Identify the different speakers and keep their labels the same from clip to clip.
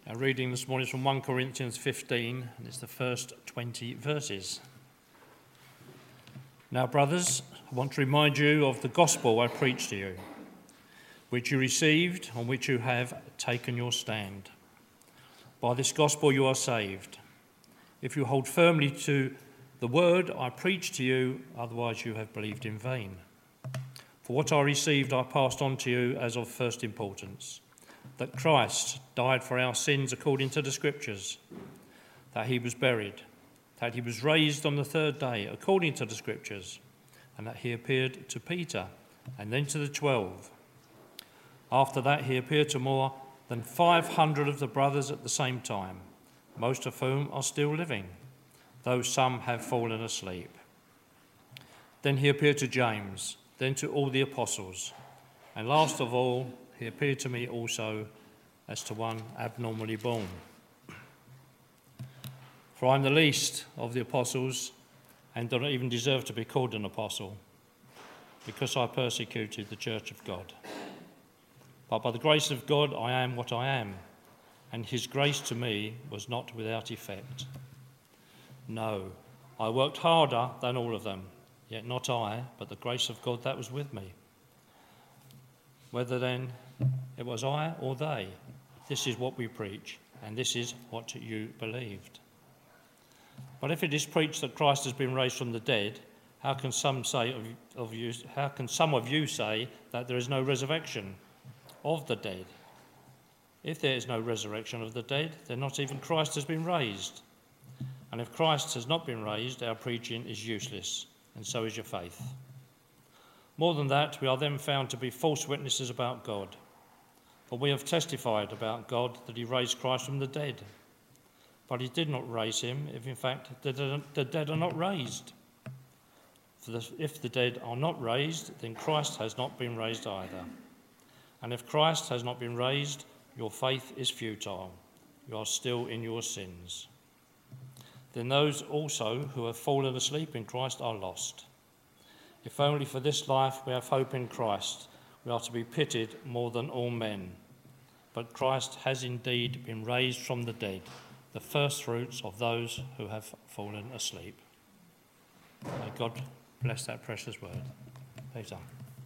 Speaker 1: Our reading this morning is from 1 Corinthians 15, and it's the first 20 verses. Now, brothers, I want to remind you of the gospel I preached to you, which you received, on which you have taken your stand. By this gospel you are saved, if you hold firmly to the word I preached to you, otherwise you have believed in vain. For what I received I passed on to you as of first importance, that Christ died for our sins according to the Scriptures, that he was buried, that he was raised on the third day according to the Scriptures, and that he appeared to Peter and then to the 12. After that he appeared to more than 500 of the brothers at the same time, most of whom are still living, though some have fallen asleep. Then he appeared to James, then to all the apostles, and last of all he appeared to me also as to one abnormally born. For I am the least of the apostles and do not even deserve to be called an apostle, because I persecuted the church of God. But by the grace of God I am what I am, and his grace to me was not without effect. No, I worked harder than all of them, yet not I, but the grace of God that was with me. Whether then it was I or they, this is what we preach, and this is what you believed. But if it is preached that Christ has been raised from the dead, how can some of you say that there is no resurrection of the dead? If there is no resurrection of the dead, then not even Christ has been raised. And if Christ has not been raised, our preaching is useless, and so is your faith. More than that, we are then found to be false witnesses about God. For we have testified about God that he raised Christ from the dead. But he did not raise him, if in fact the dead are not raised. If the dead are not raised, then Christ has not been raised either. And if Christ has not been raised, your faith is futile. You are still in your sins. Then those also who have fallen asleep in Christ are lost. If only for this life we have hope in Christ, we are to be pitied more than all men. But Christ has indeed been raised from the dead, the first fruits of those who have fallen asleep. May God bless that precious word. Peter.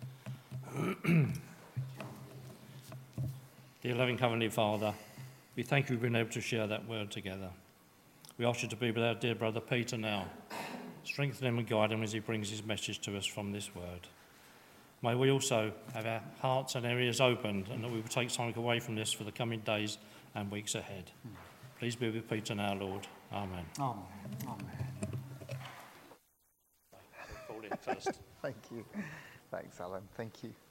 Speaker 1: Dear loving Heavenly Father, we thank you for being able to share that word together. We ask you to be with our dear brother Peter now. Strengthen him and guide him as he brings his message to us from this word. May we also have our hearts and our ears opened, and that we will take something away from this for the coming days and weeks ahead. Please be with Peter now, Lord. Amen.
Speaker 2: Amen. Amen.
Speaker 1: Fall in first.
Speaker 2: Thank you. Thanks, Alan. Thank you.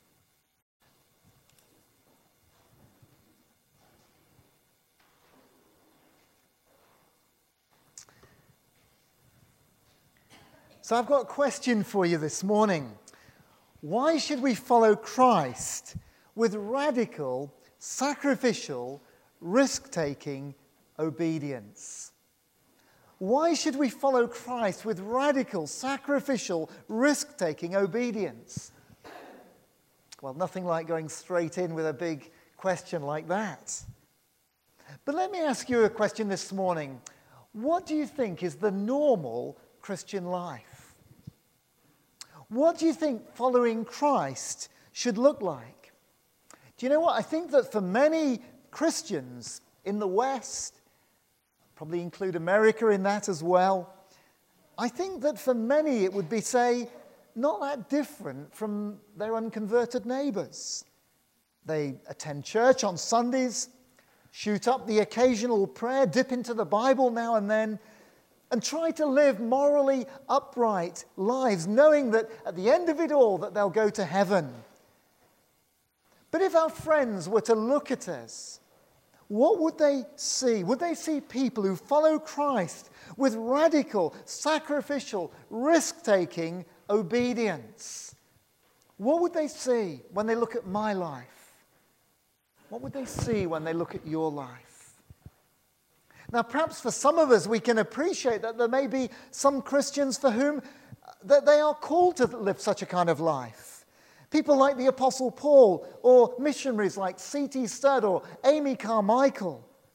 Speaker 2: So I've got a question for you this morning. Why should we follow Christ with radical, sacrificial, risk-taking obedience? Why should we follow Christ with radical, sacrificial, risk-taking obedience? Well, nothing like going straight in with a big question like that. But let me ask you a question this morning. What do you think is the normal Christian life? What do you think following Christ should look like? Do you know what? I think that for many Christians in the West, probably include America in that as well, I think that for many it would be, say, not that different from their unconverted neighbours. They attend church on Sundays, shoot up the occasional prayer, dip into the Bible now and then, and try to live morally upright lives, knowing that at the end of it all that they'll go to heaven. But if our friends were to look at us, what would they see? Would they see people who follow Christ with radical, sacrificial, risk-taking obedience? What would they see when they look at my life? What would they see when they look at your life? Now, perhaps for some of us, we can appreciate that there may be some Christians for whom that they are called to live such a kind of life. People like the Apostle Paul, or missionaries like C.T. Studd or Amy Carmichael.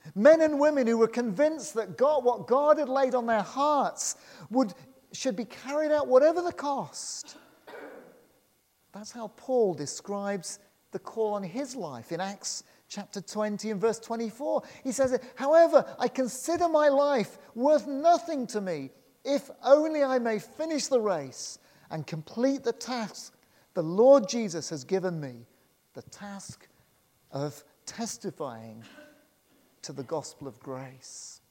Speaker 2: Men and women who were convinced that what God had laid on their hearts should be carried out whatever the cost. That's how Paul describes the call on his life in Acts chapter 20 and verse 24. He says, "However, I consider my life worth nothing to me, if only I may finish the race and complete the task the Lord Jesus has given me, the task of testifying to the gospel of grace."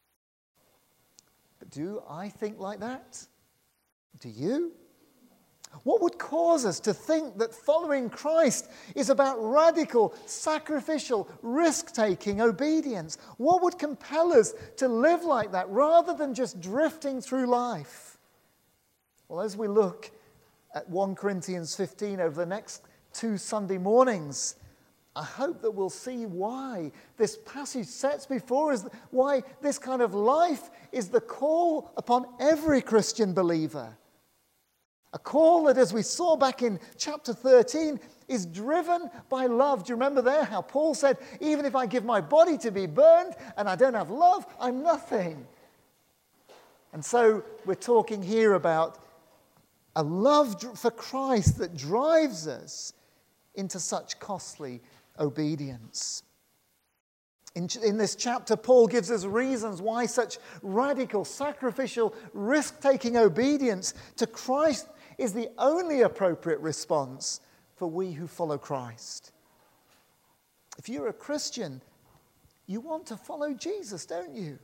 Speaker 2: But do I think like that? Do you? What would cause us to think that following Christ is about radical, sacrificial, risk-taking obedience? What would compel us to live like that rather than just drifting through life? Well, as we look at 1 Corinthians 15 over the next 2 Sunday mornings, I hope that we'll see why this passage sets before us, why this kind of life is the call upon every Christian believer. A call that, as we saw back in chapter 13, is driven by love. Do you remember there how Paul said, even if I give my body to be burned and I don't have love, I'm nothing. And so we're talking here about a love for Christ that drives us into such costly obedience. In this chapter, Paul gives us reasons why such radical, sacrificial, risk-taking obedience to Christ is the only appropriate response for we who follow Christ. If you're a Christian, you want to follow Jesus, don't you?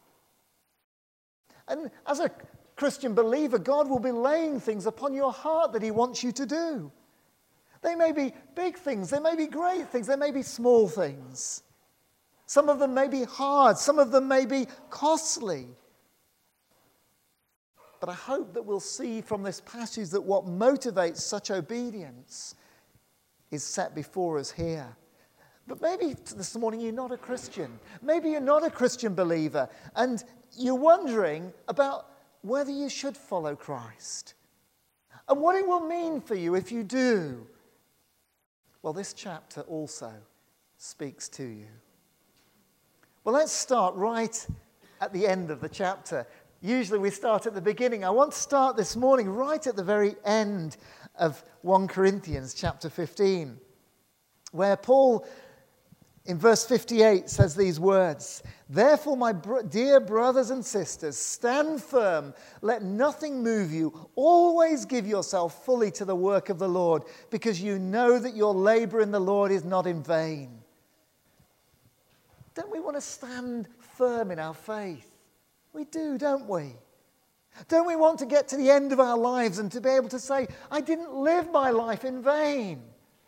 Speaker 2: And as a Christian believer, God will be laying things upon your heart that he wants you to do. They may be big things, they may be great things, they may be small things. Some of them may be hard, some of them may be costly. But I hope that we'll see from this passage that what motivates such obedience is set before us here. But maybe this morning you're not a Christian. Maybe you're not a Christian believer, and you're wondering about whether you should follow Christ and what it will mean for you if you do. Well, this chapter also speaks to you. Well, let's start right at the end of the chapter. Usually we start at the beginning. I want to start this morning right at the very end of 1 Corinthians chapter 15, where Paul, in verse 58, says these words, "Therefore, my dear brothers and sisters, stand firm, let nothing move you. Always give yourself fully to the work of the Lord, because you know that your labor in the Lord is not in vain." Don't we want to stand firm in our faith? We do, don't we? Don't we want to get to the end of our lives and to be able to say, I didn't live my life in vain?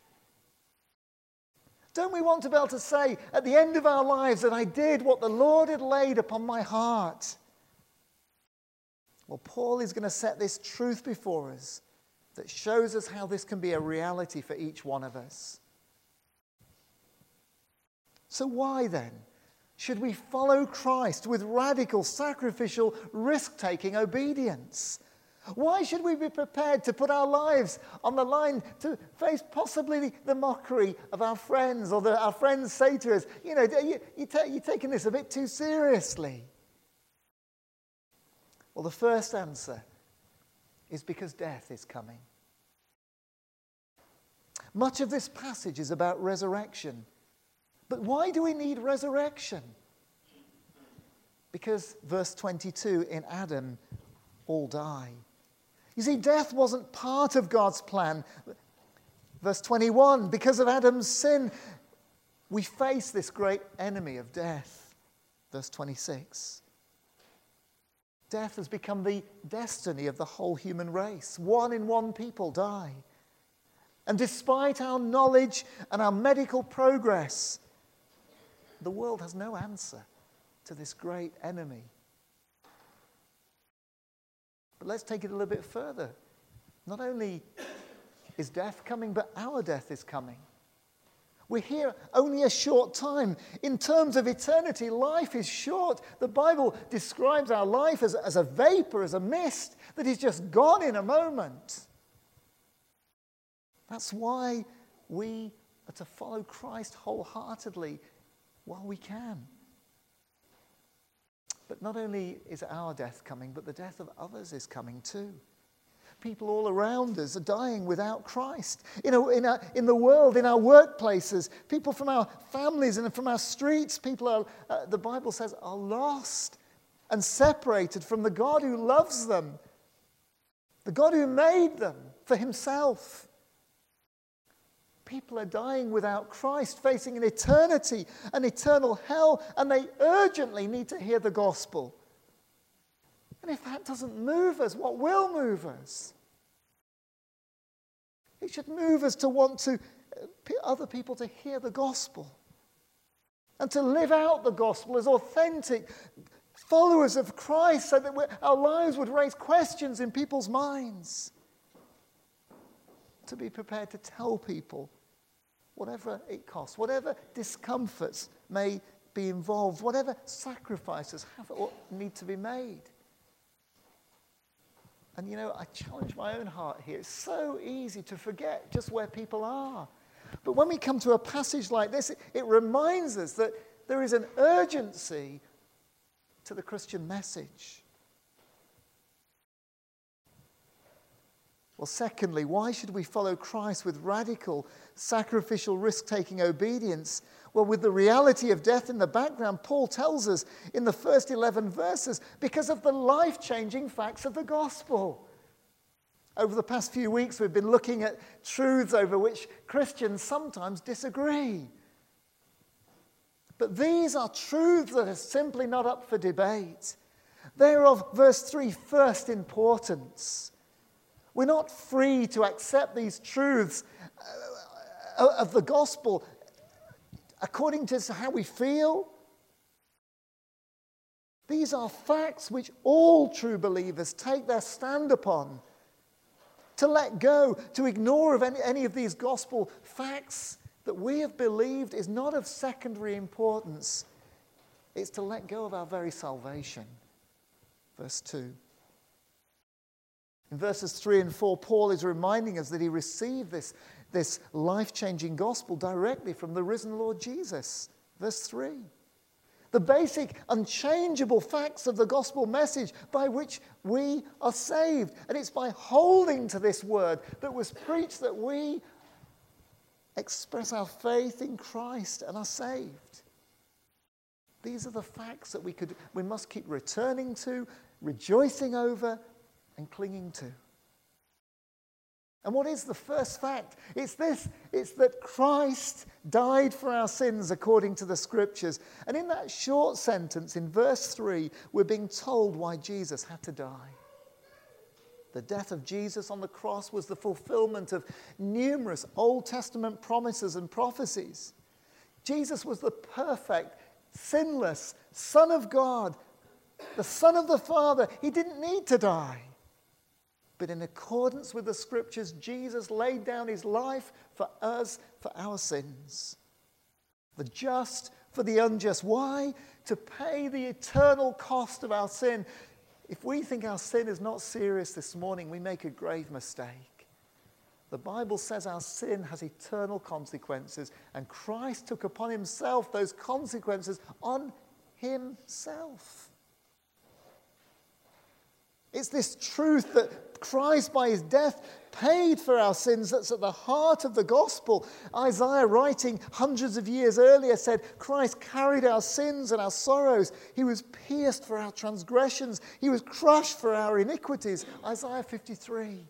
Speaker 2: Don't we want to be able to say at the end of our lives that I did what the Lord had laid upon my heart? Well, Paul is going to set this truth before us that shows us how this can be a reality for each one of us. So why then should we follow Christ with radical, sacrificial, risk-taking obedience? Why should we be prepared to put our lives on the line to face possibly the mockery of our friends, or our friends say to us, you're taking this a bit too seriously? Well, the first answer is because death is coming. Much of this passage is about resurrection. But why do we need resurrection? Because, verse 22, in Adam, all die. You see, death wasn't part of God's plan. Verse 21, because of Adam's sin, we face this great enemy of death. Verse 26. Death has become the destiny of the whole human race. 1 in 1 people die. And despite our knowledge and our medical progress, the world has no answer to this great enemy. But let's take it a little bit further. Not only is death coming, but our death is coming. We're here only a short time. In terms of eternity, life is short. The Bible describes our life as a vapor, as a mist that is just gone in a moment. That's why we are to follow Christ wholeheartedly while we can. But not only is our death coming, but the death of others is coming too. People all around us are dying without Christ. In the world, in our workplaces, people from our families and from our streets, people are, the Bible says, are lost and separated from the God who loves them, the God who made them for himself. People are dying without Christ, facing an eternity, an eternal hell, and they urgently need to hear the gospel. And if that doesn't move us, what will move us? It should move us to want other people to hear the gospel and to live out the gospel as authentic followers of Christ, so that our lives would raise questions in people's minds. To be prepared to tell people whatever it costs, whatever discomforts may be involved, whatever sacrifices have or need to be made. And I challenge my own heart here. It's so easy to forget just where people are. But when we come to a passage like this, it reminds us that there is an urgency to the Christian message. Well, secondly, why should we follow Christ with radical, sacrificial, risk-taking obedience? Well, with the reality of death in the background, Paul tells us in the first 11 verses, because of the life-changing facts of the gospel. Over the past few weeks, we've been looking at truths over which Christians sometimes disagree. But these are truths that are simply not up for debate. They're of, verse 3, first importance. We're not free to accept these truths of the gospel according to how we feel. These are facts which all true believers take their stand upon. To let go, to ignore of any of these gospel facts that we have believed is not of secondary importance. It's to let go of our very salvation. Verse 2. In verses 3 and 4, Paul is reminding us that he received this life-changing gospel directly from the risen Lord Jesus. Verse 3. The basic, unchangeable facts of the gospel message by which we are saved. And it's by holding to this word that was preached that we express our faith in Christ and are saved. These are the facts that we must keep returning to, rejoicing over, and clinging to. And what is the first fact? It's this. It's that Christ died for our sins according to the Scriptures. And in that short sentence in verse 3, we're being told why Jesus had to die. The death of Jesus on the cross was the fulfillment of numerous Old Testament promises and prophecies. Jesus was the perfect, sinless Son of God, the Son of the Father. He didn't need to die. But in accordance with the Scriptures, Jesus laid down his life for us, for our sins. The just for the unjust. Why? To pay the eternal cost of our sin. If we think our sin is not serious this morning, we make a grave mistake. The Bible says our sin has eternal consequences, and Christ took upon himself those consequences on himself. It's this truth that Christ, by his death, paid for our sins that's at the heart of the gospel. Isaiah, writing hundreds of years earlier, said, Christ carried our sins and our sorrows. He was pierced for our transgressions. He was crushed for our iniquities. Isaiah 53.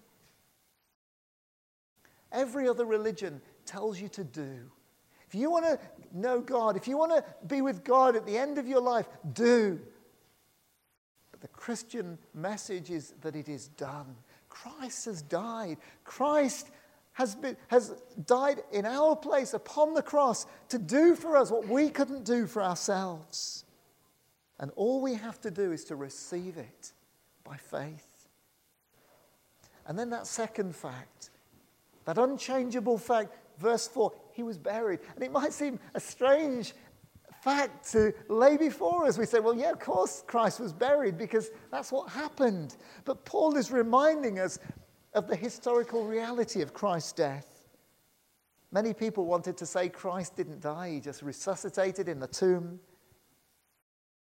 Speaker 2: Every other religion tells you to do. If you want to know God, if you want to be with God at the end of your life, do. The Christian message is that it is done. Christ has died. Christ has died in our place upon the cross to do for us what we couldn't do for ourselves. And all we have to do is to receive it by faith. And then that second fact, that unchangeable fact, verse 4, he was buried. And it might seem a strange fact to lay before us. We say, well, yeah, of course Christ was buried because that's what happened. But Paul is reminding us of the historical reality of Christ's death. Many people wanted to say Christ didn't die, he just resuscitated in the tomb.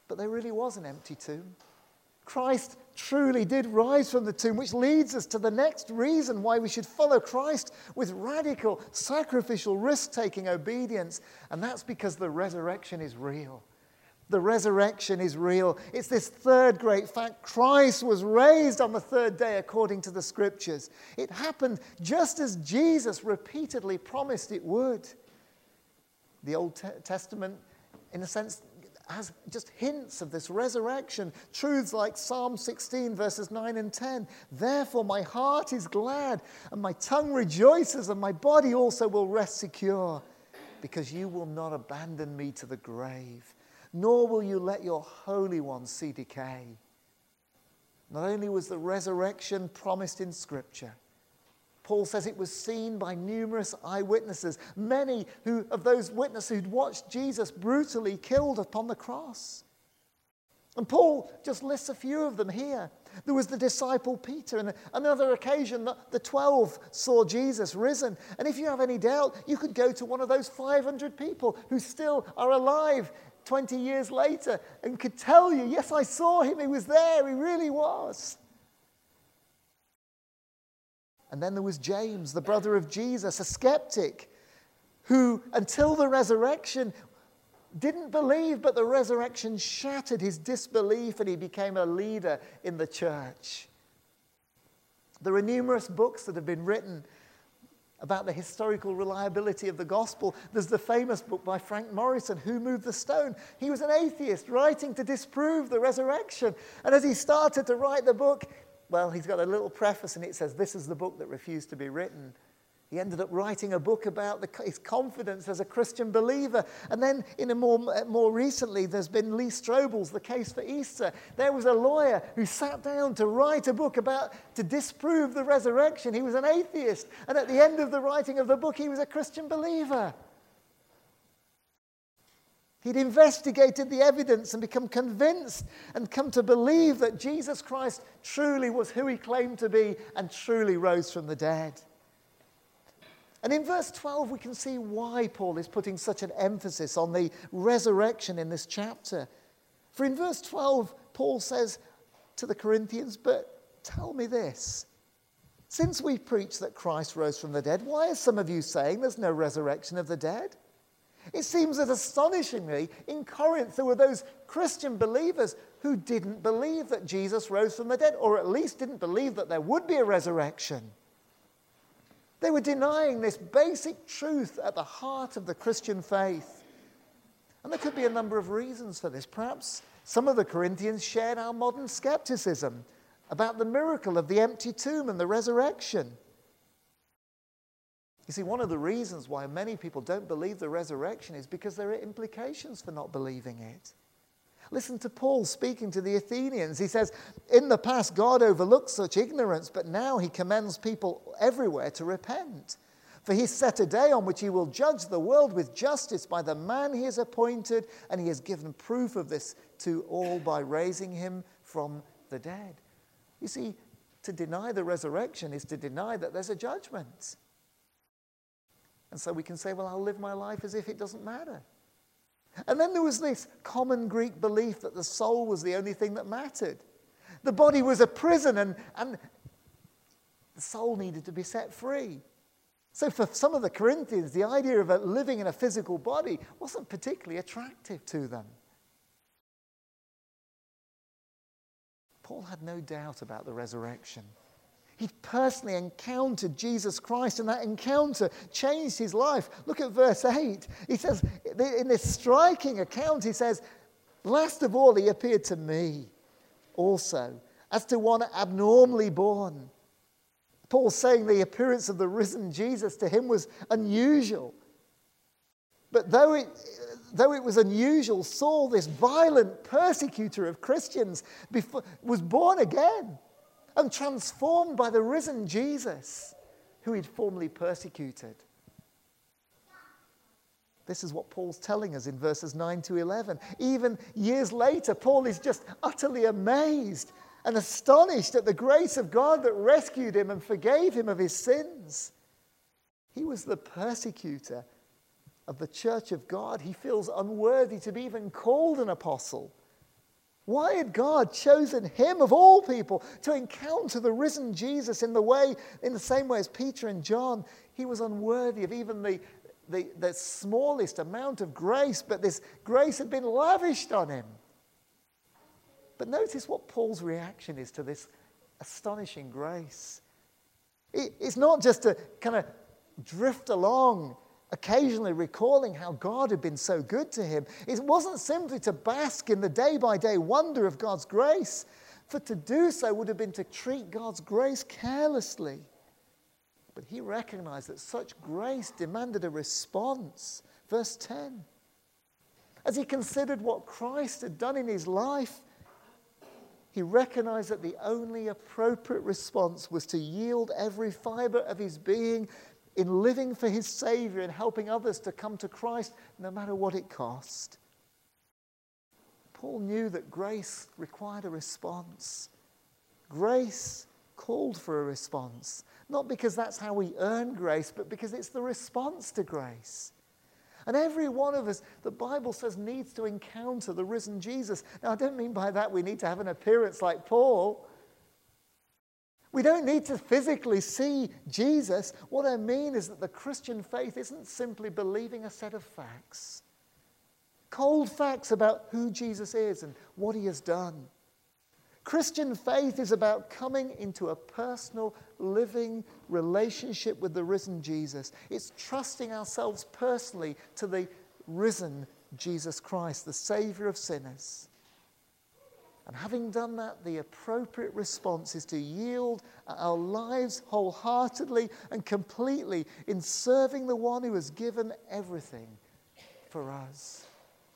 Speaker 2: But there really was an empty tomb. Christ truly did rise from the tomb, which leads us to the next reason why we should follow Christ with radical, sacrificial, risk-taking obedience. And that's because the resurrection is real. The resurrection is real. It's this third great fact. Christ was raised on the third day according to the Scriptures. It happened just as Jesus repeatedly promised it would. The Old Testament, in a sense, has just hints of this resurrection. Truths like Psalm 16, verses 9 and 10. Therefore my heart is glad, and my tongue rejoices, and my body also will rest secure, because you will not abandon me to the grave, nor will you let your Holy One see decay. Not only was the resurrection promised in Scripture, Paul says it was seen by numerous eyewitnesses, many of those witnesses who'd watched Jesus brutally killed upon the cross. And Paul just lists a few of them here. There was the disciple Peter, and another occasion that the 12 saw Jesus risen. And if you have any doubt, you could go to one of those 500 people who still are alive 20 years later and could tell you, yes, I saw him, he was there, he really was. And then there was James, the brother of Jesus, a skeptic, who until the resurrection didn't believe, but the resurrection shattered his disbelief and he became a leader in the church. There are numerous books that have been written about the historical reliability of the gospel. There's the famous book by Frank Morrison, Who Moved the Stone? He was an atheist writing to disprove the resurrection. And as he started to write the book, well, he's got a little preface and it says, this is the book that refused to be written. He ended up writing a book about his confidence as a Christian believer. And then more recently, there's been Lee Strobel's The Case for Easter. There was a lawyer who sat down to write a book to disprove the resurrection. He was an atheist. And at the end of the writing of the book, he was a Christian believer. He'd investigated the evidence and become convinced and come to believe that Jesus Christ truly was who he claimed to be and truly rose from the dead. And in verse 12, we can see why Paul is putting such an emphasis on the resurrection in this chapter. For in verse 12, Paul says to the Corinthians, but tell me this. Since we preach that Christ rose from the dead, why are some of you saying there's no resurrection of the dead? It seems that astonishingly, in Corinth, there were those Christian believers who didn't believe that Jesus rose from the dead, or at least didn't believe that there would be a resurrection. They were denying this basic truth at the heart of the Christian faith. And there could be a number of reasons for this. Perhaps some of the Corinthians shared our modern skepticism about the miracle of the empty tomb and the resurrection. You see, one of the reasons why many people don't believe the resurrection is because there are implications for not believing it. Listen to Paul speaking to the Athenians. He says, in the past, God overlooked such ignorance, but now he commends people everywhere to repent. For he set a day on which he will judge the world with justice by the man he has appointed, and he has given proof of this to all by raising him from the dead. You see, to deny the resurrection is to deny that there's a judgment. And so we can say, well, I'll live my life as if it doesn't matter. And then there was this common Greek belief that the soul was the only thing that mattered. The body was a prison and the soul needed to be set free. So for some of the Corinthians, the idea of living in a physical body wasn't particularly attractive to them. Paul had no doubt about the resurrection. He personally encountered Jesus Christ, and that encounter changed his life. Look at verse 8. He says, in this striking account, he says, last of all, he appeared to me also, as to one abnormally born. Paul's saying the appearance of the risen Jesus to him was unusual. But though it was unusual, Saul, this violent persecutor of Christians, was born again and transformed by the risen Jesus who he'd formerly persecuted. This is what Paul's telling us in verses 9 to 11. Even years later, Paul is just utterly amazed and astonished at the grace of God that rescued him and forgave him of his sins. He was the persecutor of the church of God. He feels unworthy to be even called an apostle. Why had God chosen him of all people to encounter the risen Jesus in the same way as Peter and John? He was unworthy of even the smallest amount of grace, but this grace had been lavished on him. But notice what Paul's reaction is to this astonishing grace. It's not just to kind of drift along, occasionally recalling how God had been so good to him. It wasn't simply to bask in the day-by-day wonder of God's grace, for to do so would have been to treat God's grace carelessly. But he recognized that such grace demanded a response. Verse 10. As he considered what Christ had done in his life, he recognized that the only appropriate response was to yield every fiber of his being in living for his Savior and helping others to come to Christ, no matter what it cost. Paul knew that grace required a response. Grace called for a response, not because that's how we earn grace, but because it's the response to grace. And every one of us, the Bible says, needs to encounter the risen Jesus. Now, I don't mean by that we need to have an appearance like Paul. We don't need to physically see Jesus. What I mean is that the Christian faith isn't simply believing a set of facts. Cold facts about who Jesus is and what he has done. Christian faith is about coming into a personal, living relationship with the risen Jesus. It's trusting ourselves personally to the risen Jesus Christ, the Savior of sinners. And having done that, the appropriate response is to yield our lives wholeheartedly and completely in serving the one who has given everything for us.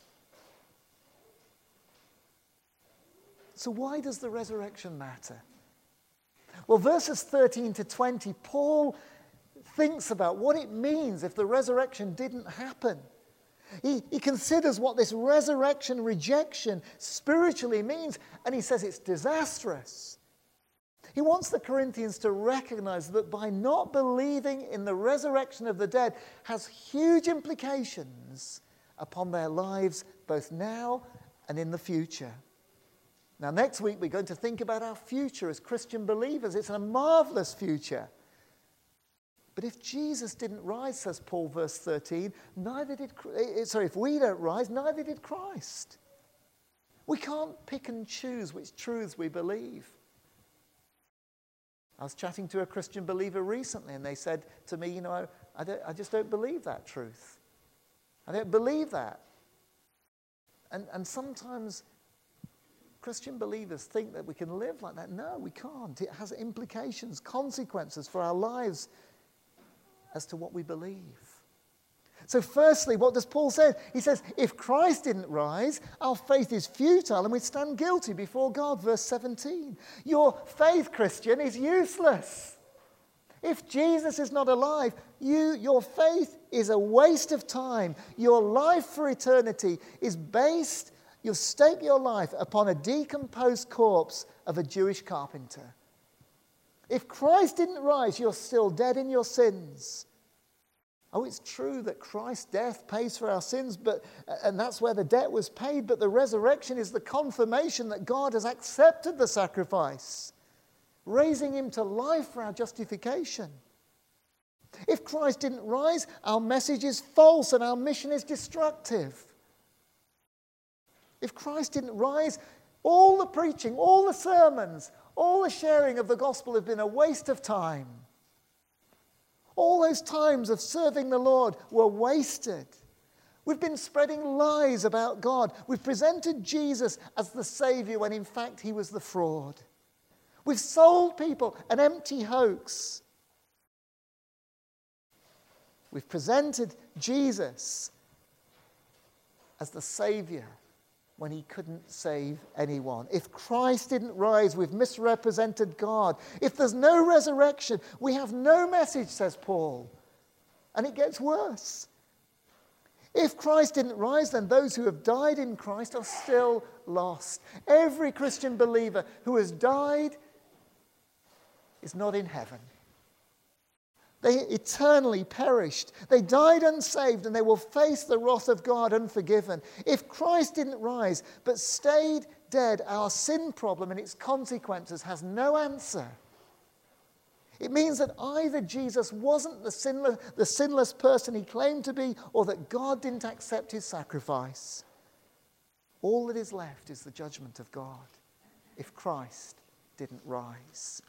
Speaker 2: So why does the resurrection matter? Well, verses 13 to 20, Paul thinks about what it means if the resurrection didn't happen. He considers what this resurrection rejection spiritually means, and he says it's disastrous. He wants the Corinthians to recognize that by not believing in the resurrection of the dead has huge implications upon their lives, both now and in the future. Now, next week, we're going to think about our future as Christian believers. It's a marvelous future. But if Jesus didn't rise, says Paul, verse 13, if we don't rise, neither did Christ. We can't pick and choose which truths we believe. I was chatting to a Christian believer recently, and they said to me, I just don't believe that truth. I don't believe that. And sometimes Christian believers think that we can live like that. No, we can't. It has implications, consequences for our lives as to what we believe. So firstly, what does Paul say? He says, if Christ didn't rise, our faith is futile and we stand guilty before God. Verse 17. Your faith, Christian, is useless. If Jesus is not alive, your faith is a waste of time. Your life for eternity is based, you'll stake your life upon a decomposed corpse of a Jewish carpenter. If Christ didn't rise, you're still dead in your sins. Oh, it's true that Christ's death pays for our sins, and that's where the debt was paid, but the resurrection is the confirmation that God has accepted the sacrifice, raising him to life for our justification. If Christ didn't rise, our message is false and our mission is destructive. If Christ didn't rise, all the preaching, all the sermons, all the sharing of the gospel have been a waste of time. All those times of serving the Lord were wasted. We've been spreading lies about God. We've presented Jesus as the Savior when in fact he was the fraud. We've sold people an empty hoax. We've presented Jesus as the Savior when he couldn't save anyone. If Christ didn't rise, we've misrepresented God. If there's no resurrection, we have no message, says Paul. And it gets worse. If Christ didn't rise, then those who have died in Christ are still lost. Every Christian believer who has died is not in heaven. They eternally perished. They died unsaved, and they will face the wrath of God unforgiven. If Christ didn't rise, but stayed dead, our sin problem and its consequences has no answer. It means that either Jesus wasn't the sinless person he claimed to be, or that God didn't accept his sacrifice. All that is left is the judgment of God if Christ didn't rise.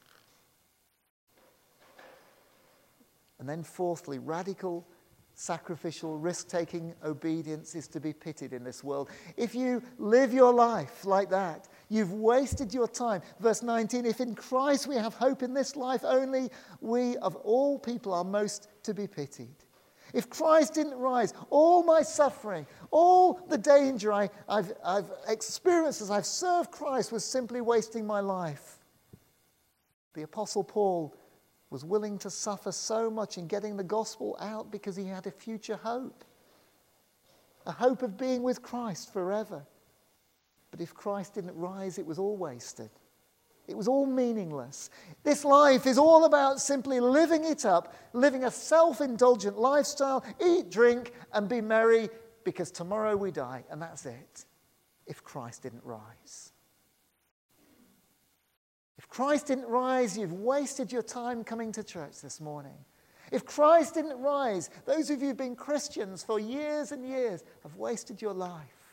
Speaker 2: And then fourthly, radical, sacrificial, risk-taking obedience is to be pitied in this world. If you live your life like that, you've wasted your time. Verse 19, if in Christ we have hope in this life only, we of all people are most to be pitied. If Christ didn't rise, all my suffering, all the danger I've experienced as I've served Christ was simply wasting my life. The Apostle Paul was willing to suffer so much in getting the gospel out because he had a future hope. A hope of being with Christ forever. But if Christ didn't rise, it was all wasted. It was all meaningless. This life is all about simply living it up, living a self-indulgent lifestyle, eat, drink, and be merry, because tomorrow we die, and that's it, if Christ didn't rise. If Christ didn't rise, you've wasted your time coming to church this morning. If Christ didn't rise, those of you who've been Christians for years and years have wasted your life.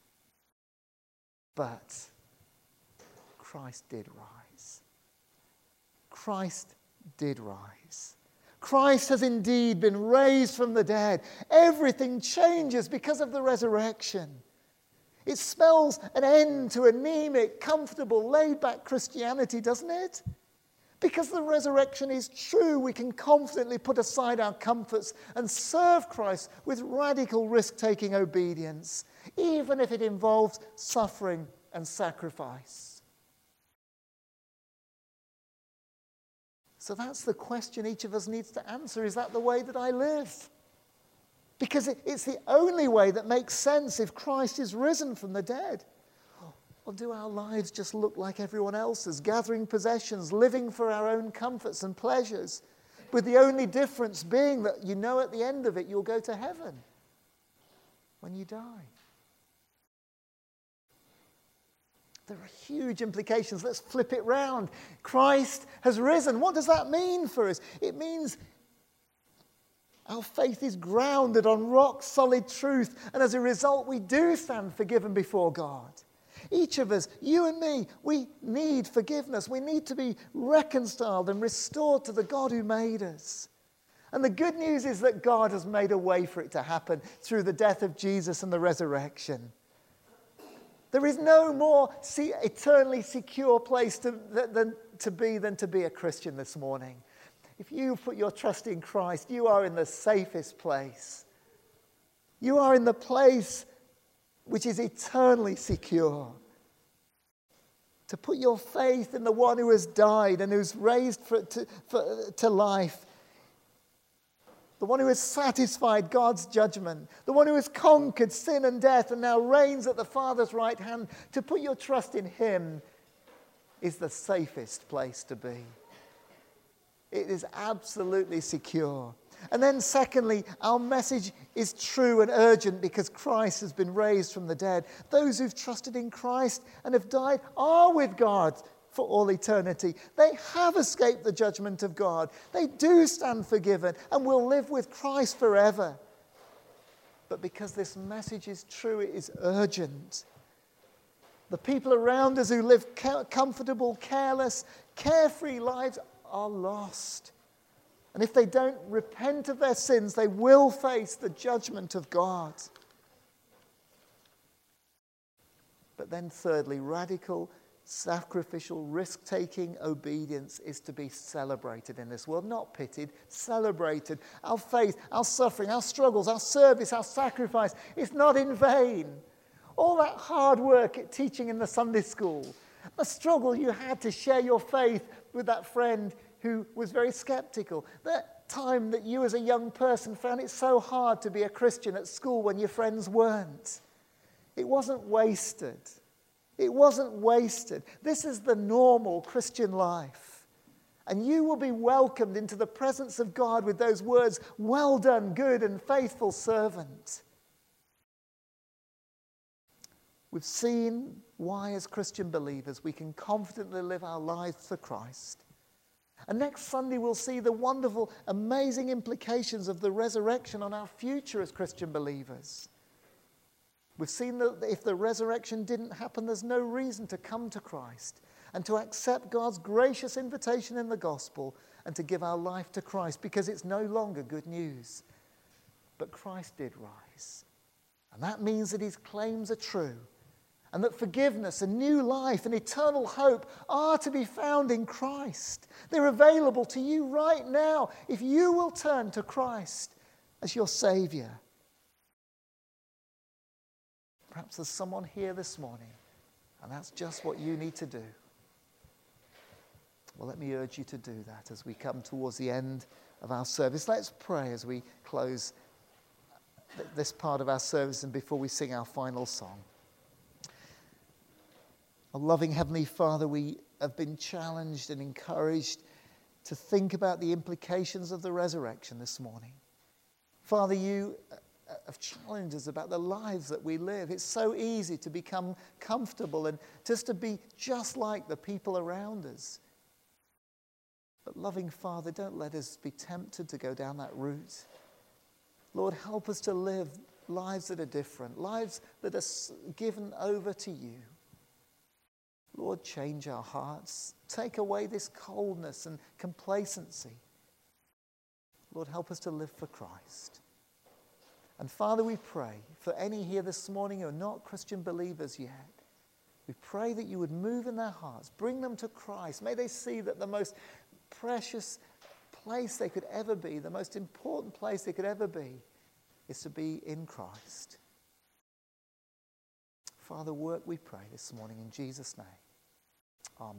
Speaker 2: But Christ did rise. Christ did rise. Christ has indeed been raised from the dead. Everything changes because of the resurrection. It spells an end to anemic, comfortable, laid-back Christianity, doesn't it? Because the resurrection is true, we can confidently put aside our comforts and serve Christ with radical risk-taking obedience, even if it involves suffering and sacrifice. So that's the question each of us needs to answer. Is that the way that I live? Because it's the only way that makes sense if Christ is risen from the dead. Or do our lives just look like everyone else's, gathering possessions, living for our own comforts and pleasures, with the only difference being that you know at the end of it you'll go to heaven when you die? There are huge implications. Let's flip it round. Christ has risen. What does that mean for us? It means our faith is grounded on rock-solid truth, and as a result, we do stand forgiven before God. Each of us, you and me, we need forgiveness. We need to be reconciled and restored to the God who made us. And the good news is that God has made a way for it to happen through the death of Jesus and the resurrection. There is no more eternally secure place than to be a Christian this morning. If you put your trust in Christ, you are in the safest place. You are in the place which is eternally secure. To put your faith in the one who has died and who's raised to life, the one who has satisfied God's judgment, the one who has conquered sin and death and now reigns at the Father's right hand, to put your trust in him is the safest place to be. It is absolutely secure. And then secondly, our message is true and urgent because Christ has been raised from the dead. Those who've trusted in Christ and have died are with God for all eternity. They have escaped the judgment of God. They do stand forgiven and will live with Christ forever. But because this message is true, it is urgent. The people around us who live comfortable, careless, carefree lives are lost. And if they don't repent of their sins, they will face the judgment of God. But then thirdly, radical, sacrificial, risk-taking obedience is to be celebrated in this world, not pitied, celebrated. Our faith, our suffering, our struggles, our service, our sacrifice is not in vain. All that hard work at teaching in the Sunday school, the struggle you had to share your faith with that friend who was very skeptical, that time that you as a young person found it so hard to be a Christian at school when your friends weren't. It wasn't wasted. It wasn't wasted. This is the normal Christian life. And you will be welcomed into the presence of God with those words, "Well done, good and faithful servant." We've seen why, as Christian believers, we can confidently live our lives for Christ. And next Sunday, we'll see the wonderful, amazing implications of the resurrection on our future as Christian believers. We've seen that if the resurrection didn't happen, there's no reason to come to Christ and to accept God's gracious invitation in the gospel and to give our life to Christ, because it's no longer good news. But Christ did rise. And that means that his claims are true, and that forgiveness and new life and eternal hope are to be found in Christ. They're available to you right now if you will turn to Christ as your Saviour. Perhaps there's someone here this morning, and that's just what you need to do. Well, let me urge you to do that as we come towards the end of our service. Let's pray as we close this part of our service and before we sing our final song. Our loving Heavenly Father, we have been challenged and encouraged to think about the implications of the resurrection this morning. Father, you have challenged us about the lives that we live. It's so easy to become comfortable and just to be just like the people around us. But loving Father, don't let us be tempted to go down that route. Lord, help us to live lives that are different, lives that are given over to you. Lord, change our hearts. Take away this coldness and complacency. Lord, help us to live for Christ. And Father, we pray for any here this morning who are not Christian believers yet. We pray that you would move in their hearts, bring them to Christ. May they see that the most precious place they could ever be, the most important place they could ever be, is to be in Christ. Father, work, we pray this morning in Jesus' name. Amen.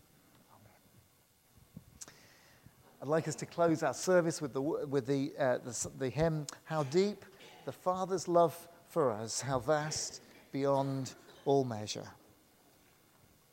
Speaker 2: Amen. I'd like us to close our service with the hymn, How Deep the Father's Love for Us, How Vast Beyond All Measure.